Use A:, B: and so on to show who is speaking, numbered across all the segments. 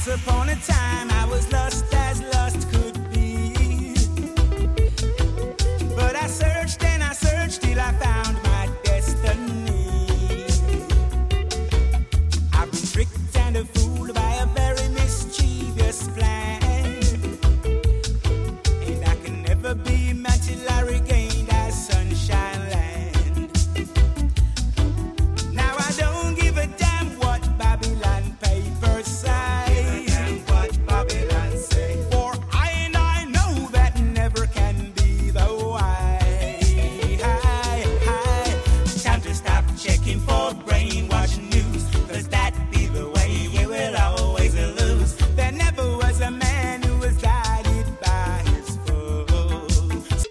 A: upon a time I was lost as lust could be. But I searched and I searched till I found my destiny. I've been tricked and a fooled by a very mischievous plan, and I can never be met till I regain that sunshine land. Now I don't give a damn what Babylon papers say, what Babylon say, for I know that never can be the way. Time to stop checking for brainwash news, 'cause that be the way you will always lose. There never was a man who was guided by his foes.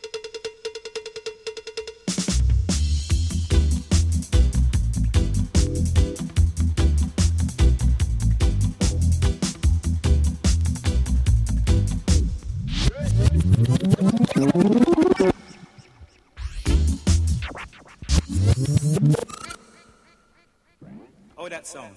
A: Oh, that song.